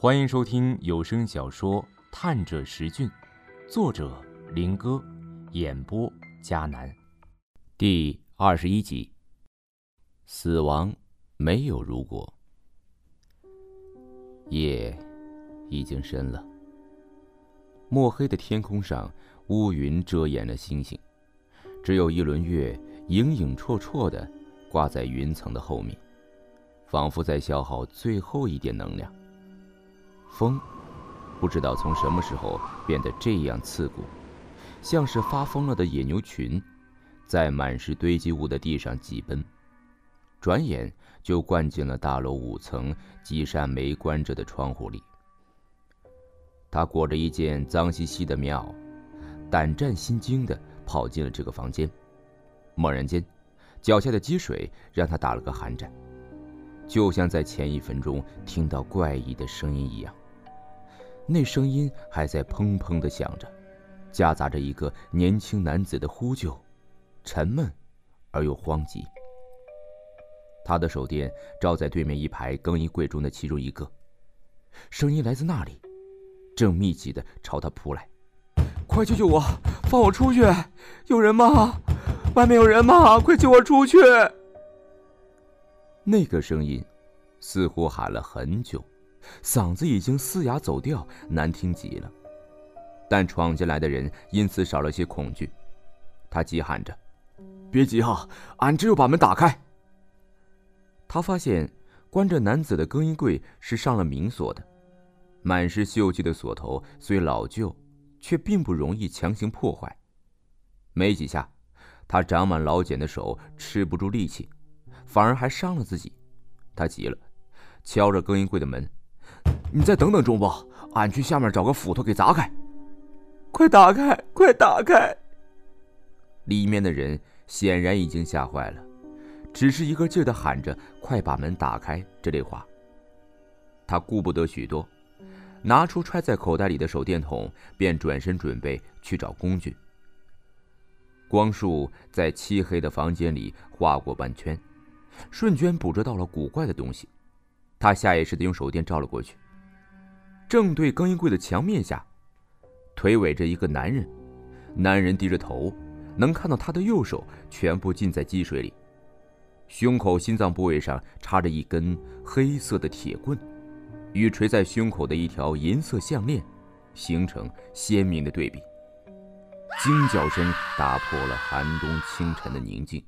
欢迎收听有声小说《探者石俊》，作者林哥，演播迦南。第21集。死亡没有如果。夜已经深了，墨黑的天空上，乌云遮掩了星星，只有一轮月影影绰绰地挂在云层的后面，仿佛在消耗最后一点能量。风不知道从什么时候变得这样刺骨，像是发疯了的野牛群，在满是堆积物的地上疾奔，转眼就灌进了大楼5层几扇没关着的窗户里。他裹着一件脏兮兮的棉袄，胆战心惊地跑进了这个房间。猛然间，脚下的积水让他打了个寒战，就像在前1分钟听到怪异的声音一样。那声音还在砰砰地响着，夹杂着一个年轻男子的呼救，沉闷而又荒急。他的手电照在对面一排更衣柜中的其中一个，声音来自那里，正密集地朝他扑来。 快救救我，放我出去，有人吗？外面有人吗？快救我出去。 那个声音似乎喊了很久，嗓子已经嘶哑走调，难听极了。但闯进来的人因此少了些恐惧，他急喊着： 别急啊，俺只有把门打开。 他发现关着男子的更衣柜是上了明锁的，满是锈迹的锁头虽老旧，却并不容易强行破坏。没几下，他长满老茧的手吃不住力气，反而还伤了自己。他急了，敲着更衣柜的门： 你再等等钟吧，俺去下面找个斧头给砸开。快打开，快打开。 里面的人显然已经吓坏了，只是一个劲儿地喊着快把门打开这类话。他顾不得许多，拿出揣在口袋里的手电筒，便转身准备去找工具。光束在漆黑的房间里划过半圈，瞬间捕捉到了古怪的东西。他下意识地用手电照了过去，正对更衣柜的墙面下，腿围着一个男人。男人低着头，能看到他的右手全部浸在积水里，胸口心脏部位上插着一根黑色的铁棍，与垂在胸口的一条银色项链形成鲜明的对比。惊叫声打破了寒冬清晨的宁静。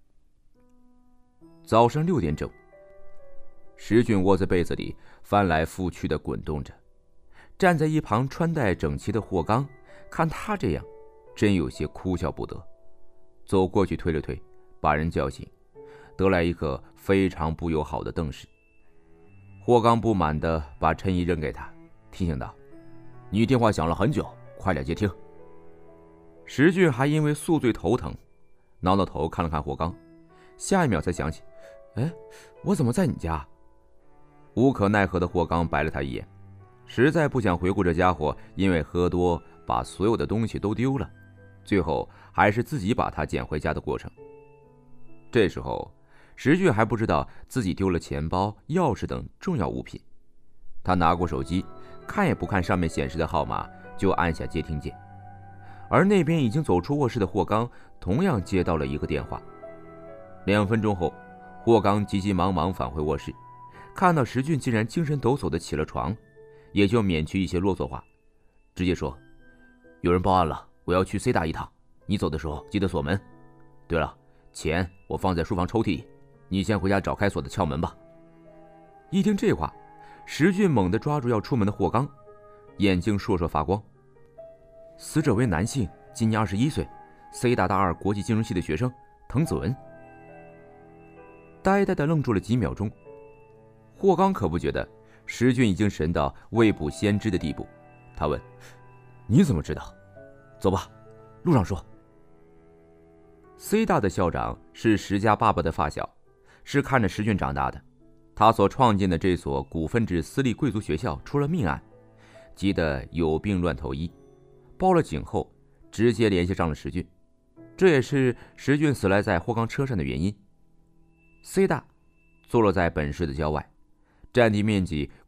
早上6点整，石俊窝在被子里翻来覆去地滚动着，站在一旁穿戴整齐的霍刚看他这样，真有些哭笑不得，走过去推了推，把人叫醒，得来一个非常不友好的瞪视。霍刚不满地把衬衣扔给他，提醒道：你电话响了很久，快点接听。石俊还因为宿醉头疼，挠挠头看了看霍刚，下一秒才想起：我怎么在你家？无可奈何的霍刚白了他一眼，实在不想回顾这家伙因为喝多把所有的东西都丢了，最后还是自己把他捡回家的过程。这时候石俊还不知道自己丢了钱包、钥匙等重要物品，他拿过手机，看也不看上面显示的号码，就按下接听键。而那边已经走出卧室的霍刚同样接到了一个电话。2分钟后，霍刚急急忙忙返回卧室，看到石俊竟然精神抖擞地起了床，也就免去一些啰嗦话，直接说：有人报案了，我要去 C 大一趟，你走的时候记得锁门。对了，钱我放在书房抽屉里，你先回家找开锁的撬门吧。一听这话，石俊猛地抓住要出门的霍刚，眼睛烁烁发光。死者为男性，今年21岁，C 大大2国际金融系的学生滕子文。呆呆地愣住了几秒钟，霍刚可不觉得石俊已经神到未卜先知的地步。他问：你怎么知道？走吧，路上说。C 大的校长是石家爸爸的发小，是看着石俊长大的。他所创建的这所股份制私立贵族学校出了命案，急得有病乱投医，报了警后直接联系上了石俊，这也是石俊死赖在霍刚车上的原因。C 大坐落在本市的郊外，占地面积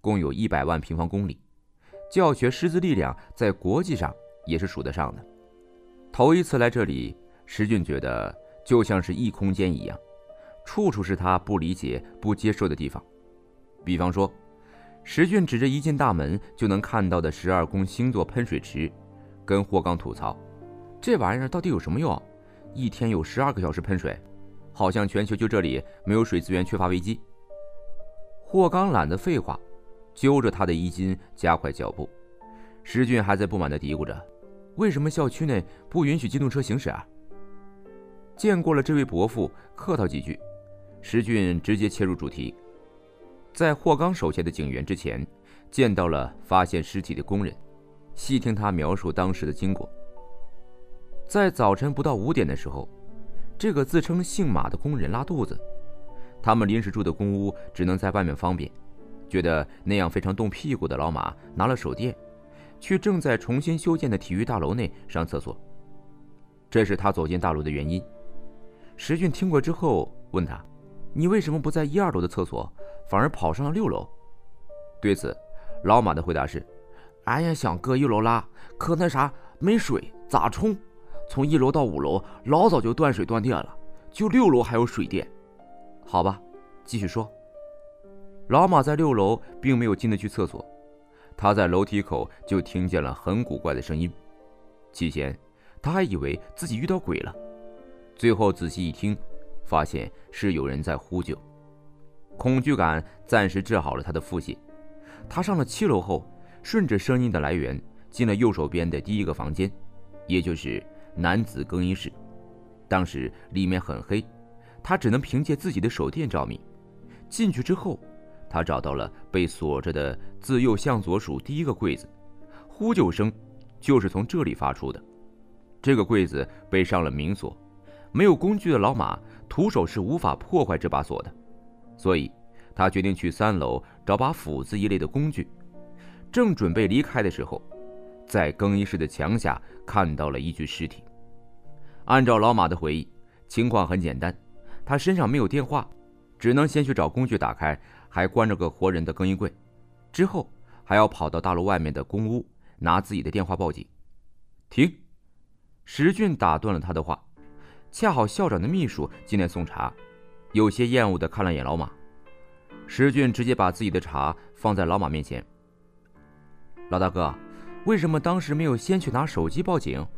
共有100万平方公里，教学师资力量在国际上也是数得上的。头一次来这里，石俊觉得就像是异空间一样，处处是他不理解、不接受的地方。比方说，石俊指着一进大门就能看到的12宫星座喷水池，跟霍刚吐槽：“这玩意儿到底有什么用？一天有12个小时喷水，好像全球就这里没有水资源缺乏危机。”霍刚懒得废话，揪着他的衣襟加快脚步。石俊还在不满地嘀咕着：“为什么校区内不允许机动车行驶啊？”见过了这位伯父，客套几句，石俊直接切入主题。在霍刚手下的警员之前，见到了发现尸体的工人，细听他描述当时的经过。在早晨不到5点的时候，这个自称姓马的工人拉肚子，他们临时住的公屋只能在外面方便，觉得那样非常冻屁股的老马拿了手电，去正在重新修建的体育大楼内上厕所，这是他走进大楼的原因。石俊听过之后问他：“你为什么不在1、2楼的厕所，反而跑上了6楼？”对此，老马的回答是：“俺也想搁1楼拉，可那啥没水，咋冲？从1楼到5楼老早就断水断电了，就6楼还有水电。”好吧，继续说。老马在6楼并没有进得去厕所，他在楼梯口就听见了很古怪的声音。起先他还以为自己遇到鬼了，最后仔细一听，发现是有人在呼救。恐惧感暂时治好了他的腹泻。他上了7楼后，顺着声音的来源进了右手边的第1个房间，也就是男子更衣室。当时里面很黑，他只能凭借自己的手电照明。进去之后，他找到了被锁着的自右向左数第1个柜子，呼救声就是从这里发出的。这个柜子被上了明锁，没有工具的老马徒手是无法破坏这把锁的，所以他决定去3楼找把斧子一类的工具。正准备离开的时候，在更衣室的墙下看到了一具尸体。按照老马的回忆，情况很简单，他身上没有电话，只能先去找工具打开还关着个活人的更衣柜，之后还要跑到大楼外面的公屋拿自己的电话报警。停！石俊打断了他的话，恰好校长的秘书进来送茶，有些厌恶地看了眼老马。石俊直接把自己的茶放在老马面前：“老大哥，为什么当时没有先去拿手机报警？”“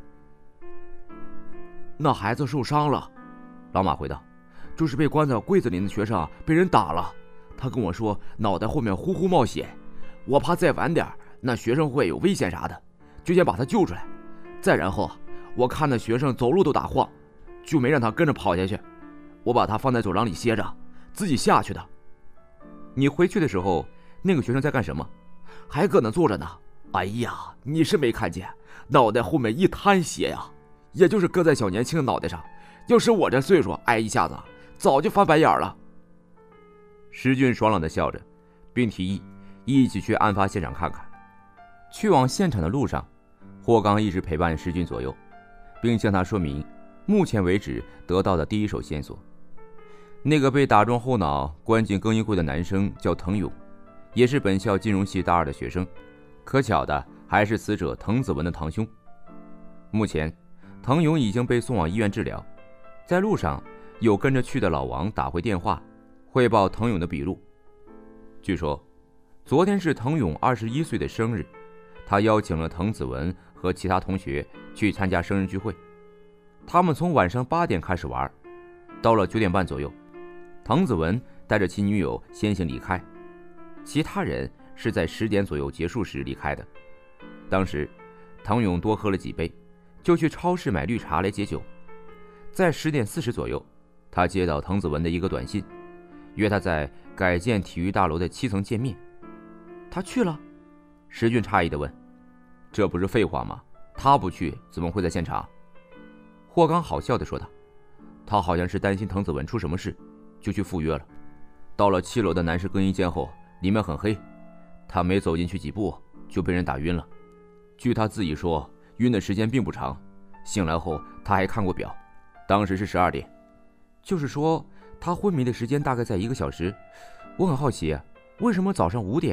那孩子受伤了。”老马回道，“就是被关在柜子里的学生被人打了，他跟我说脑袋后面呼呼冒血，我怕再晚点那学生会有危险啥的，就先把他救出来。再然后我看那学生走路都打晃，就没让他跟着跑下去，我把他放在走廊里歇着，自己下去的。”“你回去的时候，那个学生在干什么？”“还搁那坐着呢。哎呀，你是没看见，脑袋后面一滩血呀，也就是搁在小年轻的脑袋上，要是我这岁数挨一下子，早就翻白眼了。”石俊爽朗地笑着，并提议一起去案发现场看看。去往现场的路上，霍刚一直陪伴石俊左右，并向他说明目前为止得到的第一手线索。那个被打中后脑关进更衣柜的男生叫滕勇，也是本校金融系大2的学生，可巧的还是死者滕子文的堂兄。目前滕勇已经被送往医院治疗，在路上有跟着去的老王打回电话汇报滕勇的笔录。据说昨天是滕勇21岁的生日，他邀请了滕子文和其他同学去参加生日聚会。他们从晚上8点开始玩，到了9点半左右，滕子文带着其女友先行离开，其他人是在10点左右结束时离开的。当时滕勇多喝了几杯，就去超市买绿茶来解酒。在10点40左右，他接到滕子文的一个短信，约他在改建体育大楼的7层见面。他去了？石俊诧异地问。这不是废话吗？他不去怎么会在现场？霍刚好笑地说道。他好像是担心滕子文出什么事，就去赴约了。到了7楼的男士更衣间后，里面很黑，他没走进去几步就被人打晕了。据他自己说，晕的时间并不长，醒来后他还看过表，当时是12点，就是说他昏迷的时间大概在1个小时。我很好奇，为什么早上5点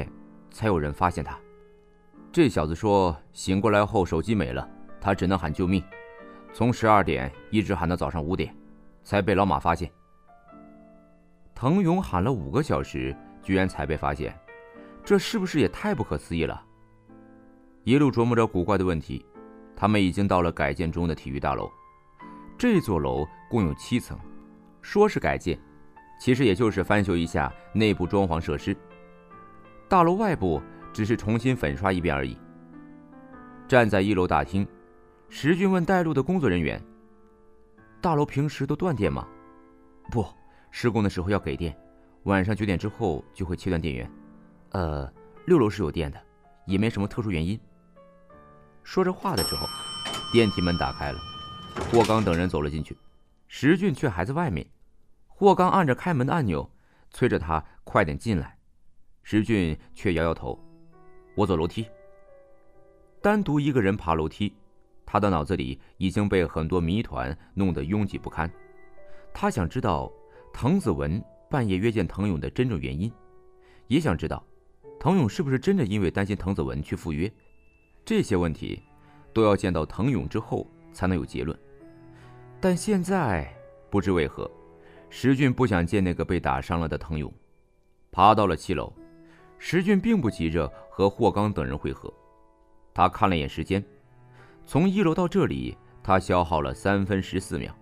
才有人发现他。这小子说醒过来后手机没了，他只能喊救命，从12点一直喊到早上5点，才被老马发现。滕勇喊了5个小时，居然才被发现，这是不是也太不可思议了？一路琢磨着古怪的问题，他们已经到了改建中的体育大楼。这座楼共有7层，说是改建，其实也就是翻修一下内部装潢设施。大楼外部只是重新粉刷一遍而已。站在1楼大厅，石俊问带路的工作人员：“大楼平时都断电吗？”“不，施工的时候要给电，晚上9点之后就会切断电源。6楼是有电的，也没什么特殊原因。”说着话的时候，电梯门打开了，霍刚等人走了进去，石俊却还在外面。霍刚按着开门的按钮，催着他快点进来。石俊却摇摇头：“我走楼梯。”单独一个人爬楼梯，他的脑子里已经被很多谜团弄得拥挤不堪。他想知道滕子文半夜约见滕勇的真正原因，也想知道滕勇是不是真的因为担心滕子文去赴约。这些问题都要见到滕勇之后才能有结论。但现在不知为何，石俊不想见那个被打伤了的滕勇。爬到了7楼，石俊并不急着和霍刚等人会合。他看了眼时间，从1楼到这里，他消耗了3分14秒。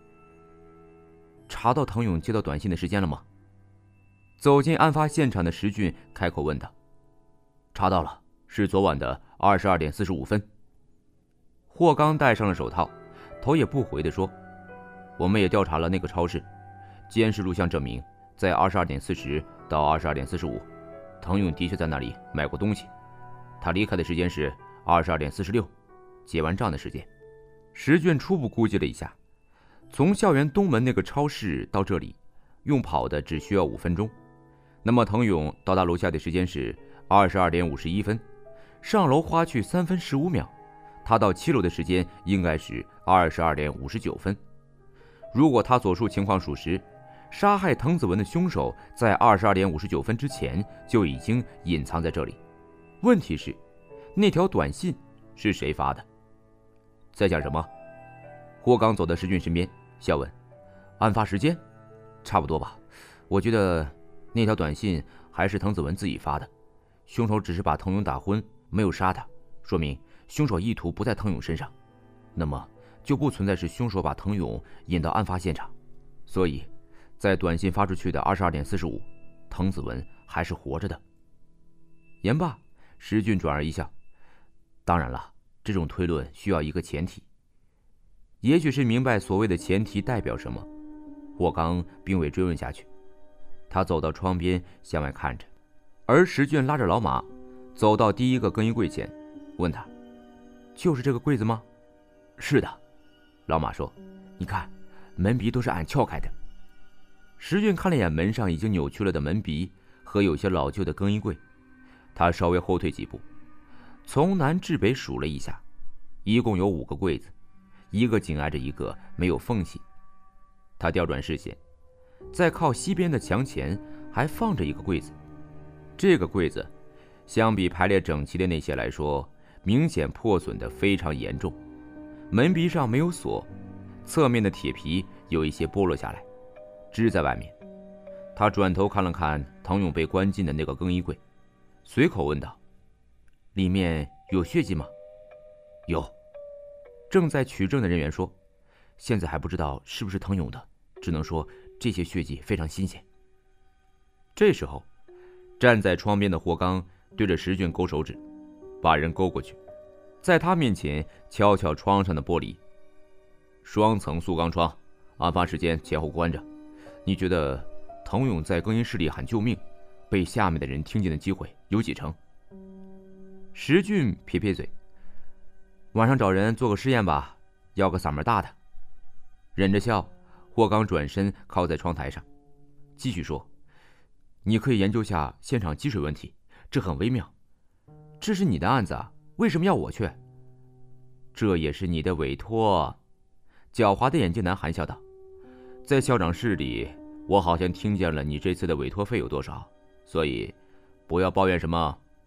查到滕勇接到短信的时间了吗？走进案发现场的石俊开口问道。查到了，是昨晚的22点45分。霍刚戴上了手套，头也不回地说：“我们也调查了那个超市，监视录像证明，在22点40到22点45，滕勇的确在那里买过东西。他离开的时间是22点46，结完账的时间。”石俊初步估计了一下，从校园东门那个超市到这里，用跑的只需要5分钟。那么滕勇到达楼下的时间是22点51分，上楼花去3分15秒，他到7楼的时间应该是22点59分。如果他所述情况属实，杀害滕子文的凶手在22点59分之前就已经隐藏在这里。问题是，那条短信是谁发的？在讲什么？霍刚走到石俊身边，笑问：“案发时间？差不多吧。我觉得那条短信还是滕子文自己发的。凶手只是把滕勇打昏，没有杀他，说明凶手意图不在滕勇身上，那么就不存在是凶手把滕勇引到案发现场。所以，在短信发出去的22点45，滕子文还是活着的。”言罢，石俊转而一笑：“当然了，这种推论需要一个前提。”也许是明白所谓的前提代表什么，霍刚并未追问下去。他走到窗边向外看着，而石俊拉着老马走到第一个更衣柜前，问他：“就是这个柜子吗？”“是的。”老马说：“你看，门鼻都是按撬开的。”石俊看了眼门上已经扭曲了的门鼻和有些老旧的更衣柜，他稍微后退几步，从南至北数了一下，一共有5个柜子，一个紧挨着一个，没有缝隙。他调转视线，在靠西边的墙前还放着一个柜子。这个柜子相比排列整齐的那些来说，明显破损得非常严重。门鼻上没有锁，侧面的铁皮有一些剥落下来，支在外面。他转头看了看滕勇被关进的那个更衣柜，随口问道：“里面有血迹吗？”“有。”正在取证的人员说：“现在还不知道是不是滕勇的，只能说这些血迹非常新鲜。”这时候，站在窗边的霍刚对着石俊勾手指，把人勾过去，在他面前敲敲窗上的玻璃。“双层塑钢窗，案发时间前后关着。你觉得滕勇在更衣室里喊救命，被下面的人听见的机会有几成？”石俊撇撇嘴：“晚上找人做个实验吧，要个嗓门大的。”忍着笑，霍刚转身靠在窗台上，继续说：“你可以研究下现场积水问题，这很微妙。这是你的案子啊，为什么要我去？”“这也是你的委托。”狡猾的眼镜男含笑道：“在校长室里，我好像听见了你这次的委托费有多少，所以不要抱怨什么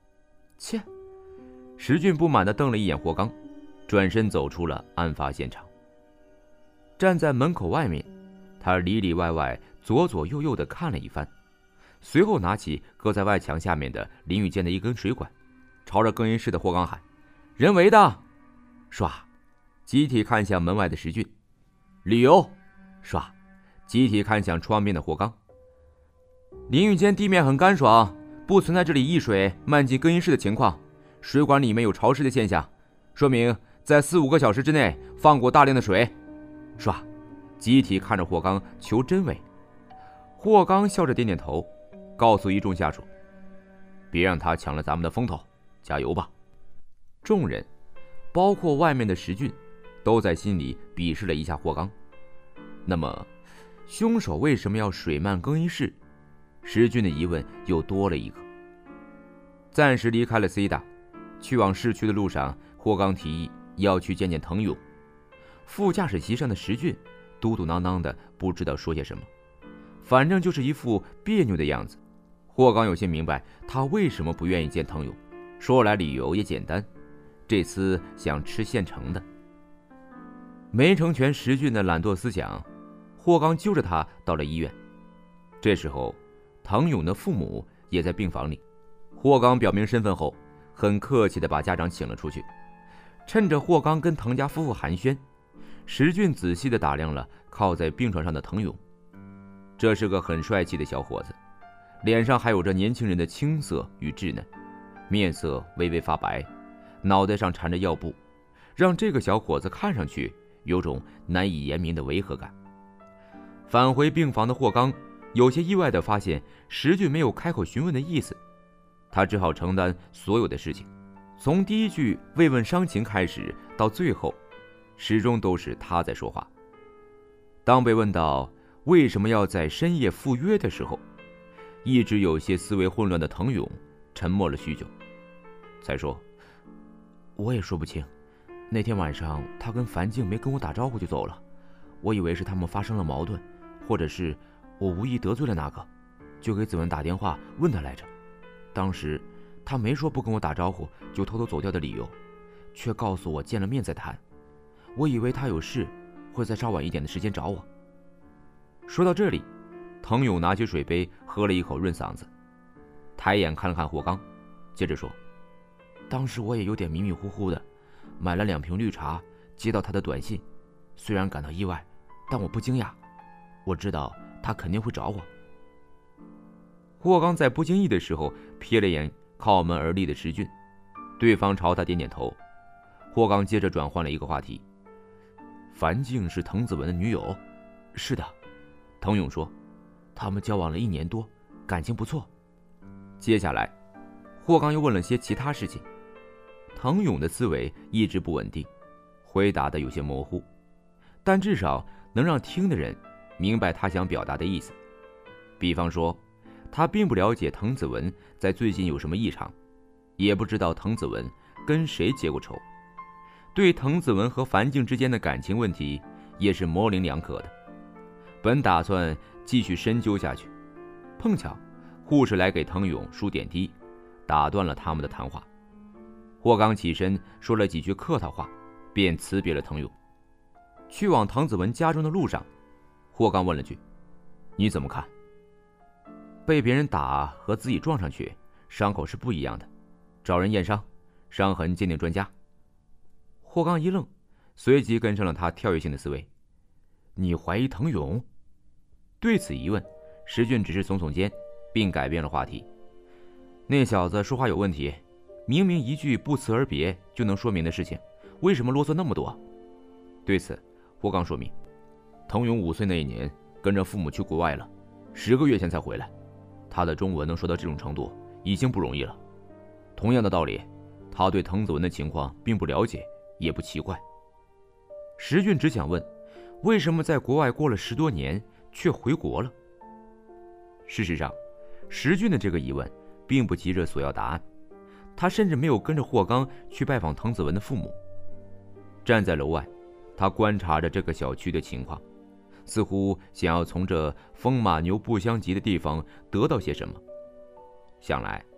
切！石俊不满地瞪了一眼霍刚，转身走出了案发现场。站在门口外面，他里里外外、左左右右地看了一番，随后拿起搁在外墙下面的淋浴间的一根水管，朝着更衣室的霍刚喊：“人为的！”唰，集体看向门外的石俊。理由？唰，集体看向窗边的霍刚。淋浴间地面很干爽，不存在这里溢水漫进更衣室的情况，水管里面有潮湿的现象，说明在4-5个小时之内放过大量的水。唰，集体看着霍刚求真伪。霍刚笑着点点头，告诉一众下属：“别让他抢了咱们的风头，加油吧。”众人，包括外面的石俊，都在心里鄙视了一下霍刚。那么，凶手为什么要水漫更衣室？石俊的疑问又多了一个。暂时离开了 C 大，去往市区的路上，霍刚提议要去见见滕勇。副驾驶席上的石俊嘟嘟囔囔的，不知道说些什么，反正就是一副别扭的样子。霍刚有些明白他为什么不愿意见滕勇，说来理由也简单，这次想吃现成的。没成全石俊的懒惰思想，霍刚揪着他到了医院。这时候，滕勇的父母也在病房里。霍刚表明身份后，很客气地把家长请了出去。趁着霍刚跟滕家夫妇寒暄，石俊仔细地打量了靠在病床上的滕勇。这是个很帅气的小伙子，脸上还有着年轻人的青涩与稚嫩，面色微微发白，脑袋上缠着药布，让这个小伙子看上去有种难以言明的违和感。返回病房的霍刚有些意外地发现石俊没有开口询问的意思，他只好承担所有的事情，从第一句慰问伤情开始，到最后始终都是他在说话。当被问到为什么要在深夜赴约的时候，一直有些思维混乱的滕勇沉默了许久，才说：“我也说不清，那天晚上他跟樊静没跟我打招呼就走了，我以为是他们发生了矛盾，或者是我无意得罪了哪个，就给子文打电话问他来着。当时他没说不跟我打招呼就偷偷走掉的理由，却告诉我见了面再谈。我以为他有事会在稍晚一点的时间找我。”说到这里，滕勇拿起水杯喝了一口润嗓子，抬眼看了看霍刚，接着说：“当时我也有点迷迷糊糊的，买了2瓶绿茶，接到他的短信，虽然感到意外，但我不惊讶，我知道他肯定会找我。”霍刚在不经意的时候瞥了眼靠门而立的石俊，对方朝他点点头。霍刚接着转换了一个话题：“樊静是滕子文的女友？”“是的。”滕勇说，“他们交往了1年多，感情不错。”接下来，霍刚又问了些其他事情。滕勇的思维一直不稳定，回答的有些模糊，但至少能让听的人明白他想表达的意思。比方说，他并不了解滕子文在最近有什么异常，也不知道滕子文跟谁结过仇，对滕子文和樊静之间的感情问题也是模棱两可的。本打算继续深究下去，碰巧护士来给滕勇输点滴，打断了他们的谈话。霍刚起身说了几句客套话，便辞别了滕勇。去往滕子文家中的路上，霍刚问了句：“你怎么看？”被别人打和自己撞上去，伤口是不一样的，找人验伤，伤痕鉴定专家。霍刚一愣，随即跟上了他跳跃性的思维：“你怀疑滕勇？”对此疑问，石俊只是耸耸肩，并改变了话题：“那小子说话有问题，明明一句不辞而别就能说明的事情，为什么啰嗦那么多？”对此，霍刚说明：“滕勇5岁那一年跟着父母去国外了，10个月前才回来，他的中文能说到这种程度已经不容易了。同样的道理，他对滕子文的情况并不了解，也不奇怪。”石俊只想问，为什么在国外过了10多年却回国了？事实上，石俊的这个疑问并不急着索要答案，他甚至没有跟着霍刚去拜访滕子文的父母。站在楼外，他观察着这个小区的情况，似乎想要从这风马牛不相及的地方得到些什么。想来，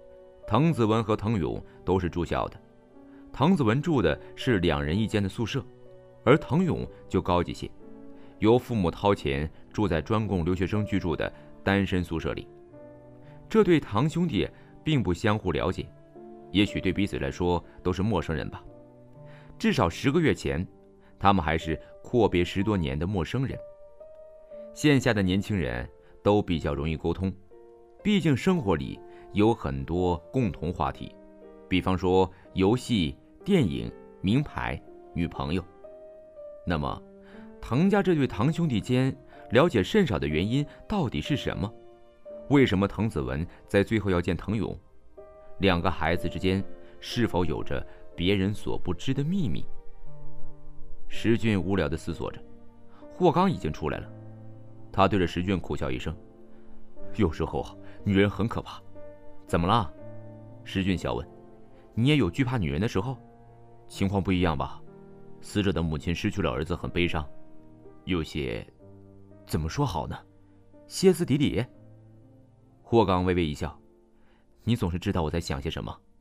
滕子文和滕勇都是住校的，滕子文住的是2人1间的宿舍，而滕勇就高级些，由父母掏钱住在专供留学生居住的单身宿舍里。这对堂兄弟并不相互了解，也许对彼此来说都是陌生人吧。至少10个月前，他们还是阔别10多年的陌生人。线下的年轻人都比较容易沟通，毕竟生活里有很多共同话题，比方说游戏、电影、名牌、女朋友。那么，滕家这对堂兄弟间了解甚少的原因到底是什么？为什么滕子文在最后要见滕勇？2个孩子之间是否有着别人所不知的秘密？石俊无聊地思索着，霍刚已经出来了。他对着石俊苦笑一声：“有时候女人很可怕。”“怎么了？”石俊笑问。“你也有惧怕女人的时候？”“情况不一样吧？死者的母亲失去了儿子，很悲伤，有些……怎么说好呢？歇斯底里。”霍刚微微一笑：“你总是知道我在想些什么。”